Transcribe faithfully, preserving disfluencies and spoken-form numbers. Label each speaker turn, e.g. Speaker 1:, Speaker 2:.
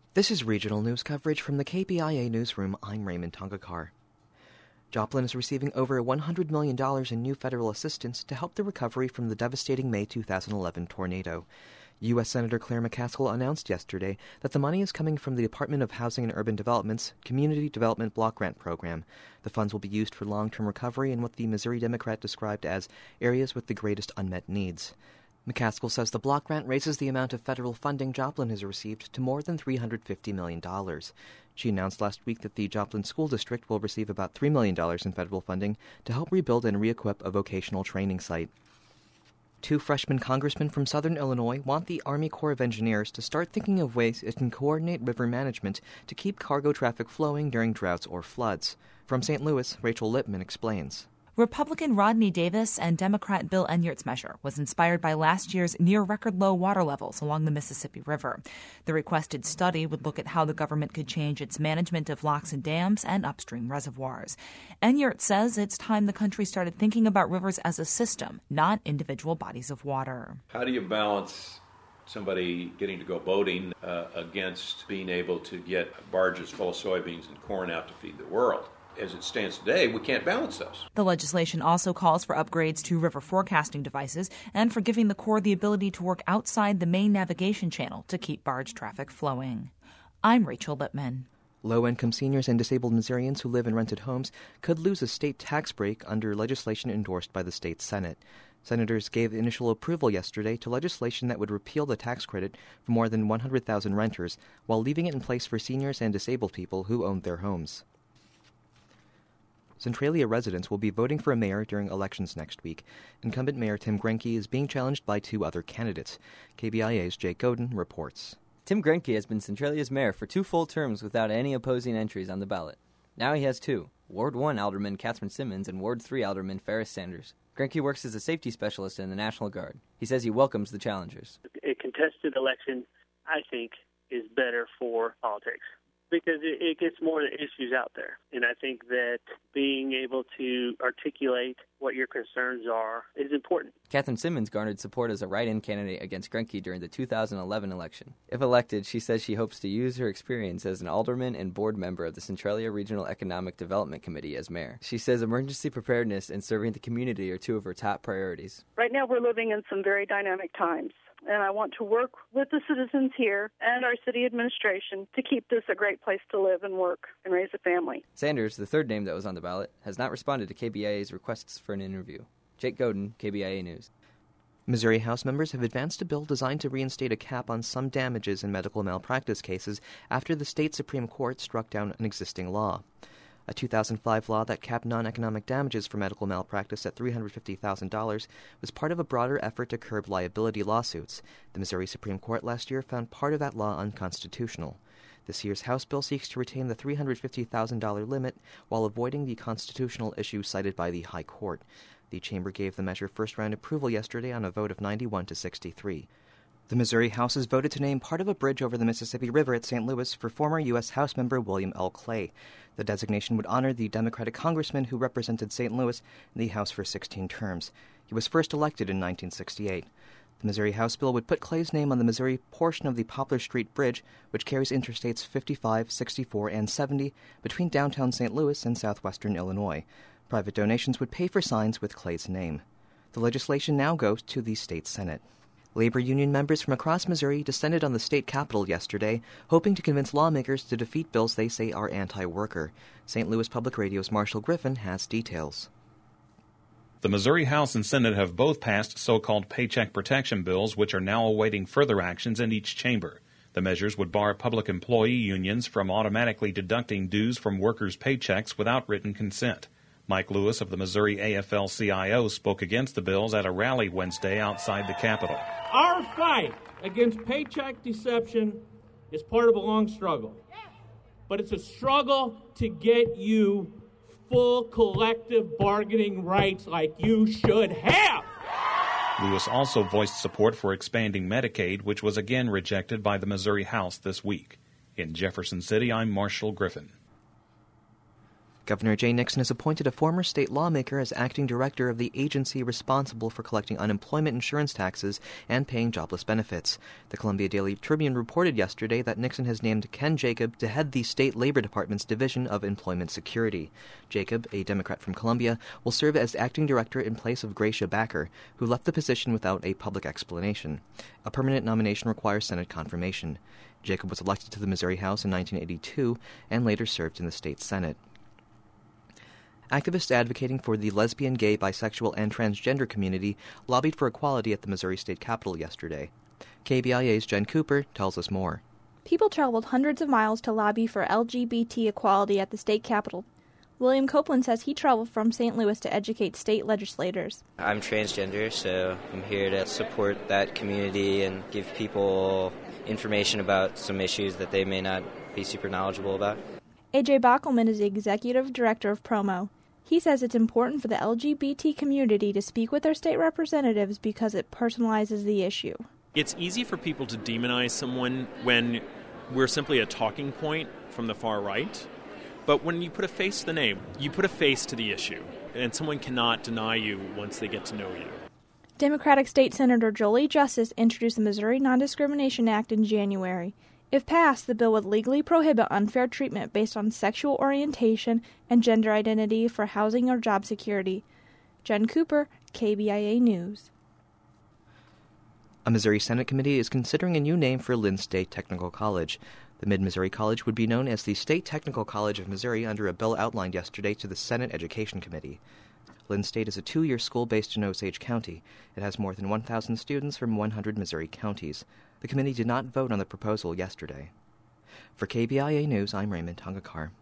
Speaker 1: This is regional news coverage from the K B I A newsroom. I'm Raymond Tongakar. Joplin is receiving over one hundred million dollars in new federal assistance to help the recovery from the devastating May two thousand eleven tornado. U S. Senator Claire McCaskill announced yesterday that the money is coming from the Department of Housing and Urban Development's Community Development Block Grant Program. The funds will be used for long-term recovery in what the Missouri Democrat described as areas with the greatest unmet needs. McCaskill says the block grant raises the amount of federal funding Joplin has received to more than three hundred fifty million dollars. She announced last week that the Joplin School District will receive about three million dollars in federal funding to help rebuild and re-equip a vocational training site. Two freshman congressmen from southern Illinois want the Army Corps of Engineers to start thinking of ways it can coordinate river management to keep cargo traffic flowing during droughts or floods. From Saint Louis, Rachel Lippman explains.
Speaker 2: Republican Rodney Davis and Democrat Bill Enyart's measure was inspired by last year's near-record low water levels along the Mississippi River. The requested study would look at how the government could change its management of locks and dams and upstream reservoirs. Enyart says it's time the country started thinking about rivers as a system, not individual bodies of water.
Speaker 3: How do you balance somebody getting to go boating uh, against being able to get barges full of soybeans and corn out to feed the world? As it stands today, we can't balance those.
Speaker 2: The legislation also calls for upgrades to river forecasting devices and for giving the Corps the ability to work outside the main navigation channel to keep barge traffic flowing. I'm Rachel Lippman.
Speaker 1: Low-income seniors and disabled Missourians who live in rented homes could lose a state tax break under legislation endorsed by the state Senate. Senators gave initial approval yesterday to legislation that would repeal the tax credit for more than one hundred thousand renters while leaving it in place for seniors and disabled people who owned their homes. Centralia residents will be voting for a mayor during elections next week. Incumbent Mayor Tim Grenke is being challenged by two other candidates. K B I A's Jake Godin reports.
Speaker 4: Tim Grenke has been Centralia's mayor for two full terms without any opposing entries on the ballot. Now he has two, Ward one Alderman Catherine Simmons and Ward three Alderman Ferris Sanders. Grenke works as a safety specialist in the National Guard. He says he welcomes the challengers.
Speaker 5: A contested election, I think, is better for politics, because it, it gets more of the issues out there. And I think that being able to articulate what your concerns are is important.
Speaker 4: Catherine Simmons garnered support as a write-in candidate against Grenke during the two thousand eleven election. If elected, she says she hopes to use her experience as an alderman and board member of the Centralia Regional Economic Development Committee as mayor. She says emergency preparedness and serving the community are two of her top priorities.
Speaker 6: Right now we're living in some very dynamic times, and I want to work with the citizens here and our city administration to keep this a great place to live and work and raise a family.
Speaker 4: Sanders, the third name that was on the ballot, has not responded to K B I A's requests for an interview. Jake Godin, K B I A News.
Speaker 1: Missouri House members have advanced a bill designed to reinstate a cap on some damages in medical malpractice cases after the state Supreme Court struck down an existing law. A two thousand five law that capped non-economic damages for medical malpractice at three hundred fifty thousand dollars was part of a broader effort to curb liability lawsuits. The Missouri Supreme Court last year found part of that law unconstitutional. This year's House bill seeks to retain the three hundred fifty thousand dollars limit while avoiding the constitutional issue cited by the High Court. The chamber gave the measure first-round approval yesterday on a vote of ninety-one to sixty-three. The Missouri House has voted to name part of a bridge over the Mississippi River at Saint Louis for former U S House member William L. Clay. The designation would honor the Democratic congressman who represented Saint Louis in the House for sixteen terms. He was first elected in nineteen sixty-eight. The Missouri House bill would put Clay's name on the Missouri portion of the Poplar Street Bridge, which carries interstates fifty-five, sixty-four, and seventy between downtown Saint Louis and southwestern Illinois. Private donations would pay for signs with Clay's name. The legislation now goes to the state Senate. Labor union members from across Missouri descended on the state capitol yesterday, hoping to convince lawmakers to defeat bills they say are anti-worker. Saint Louis Public Radio's Marshall Griffin has details.
Speaker 7: The Missouri House and Senate have both passed so-called paycheck protection bills, which are now awaiting further actions in each chamber. The measures would bar public employee unions from automatically deducting dues from workers' paychecks without written consent. Mike Lewis of the Missouri A F L C I O spoke against the bills at a rally Wednesday outside the Capitol.
Speaker 8: Our fight against paycheck deception is part of a long struggle, but it's a struggle to get you full collective bargaining rights like you should have.
Speaker 7: Lewis also voiced support for expanding Medicaid, which was again rejected by the Missouri House this week. In Jefferson City, I'm Marshall Griffin.
Speaker 1: Governor Jay Nixon has appointed a former state lawmaker as acting director of the agency responsible for collecting unemployment insurance taxes and paying jobless benefits. The Columbia Daily Tribune reported yesterday that Nixon has named Ken Jacob to head the state Labor Department's Division of Employment Security. Jacob, a Democrat from Columbia, will serve as acting director in place of Gracia Backer, who left the position without a public explanation. A permanent nomination requires Senate confirmation. Jacob was elected to the Missouri House in nineteen eighty-two and later served in the state Senate. Activists advocating for the lesbian, gay, bisexual, and transgender community lobbied for equality at the Missouri State Capitol yesterday. K B I A's Jen Cooper tells us more.
Speaker 9: People traveled hundreds of miles to lobby for L G B T equality at the state capitol. William Copeland says he traveled from Saint Louis to educate state legislators.
Speaker 10: I'm transgender, so I'm here to support that community and give people information about some issues that they may not be super knowledgeable about.
Speaker 9: A J Bockelman is the executive director of Promo. He says it's important for the L G B T community to speak with their state representatives because it personalizes the issue.
Speaker 11: It's easy for people to demonize someone when we're simply a talking point from the far right. But when you put a face to the name, you put a face to the issue, and someone cannot deny you once they get to know you.
Speaker 9: Democratic State Senator Jolie Justice introduced the Missouri Non-Discrimination Act in January. If passed, the bill would legally prohibit unfair treatment based on sexual orientation and gender identity for housing or job security. Jen Cooper, K B I A News.
Speaker 1: A Missouri Senate committee is considering a new name for Lynn State Technical College. The Mid-Missouri College would be known as the State Technical College of Missouri under a bill outlined yesterday to the Senate Education Committee. Lynn State is a two-year school based in Osage County. It has more than one thousand students from one hundred Missouri counties. The committee did not vote on the proposal yesterday. For K B I A News, I'm Raymond Tongakar.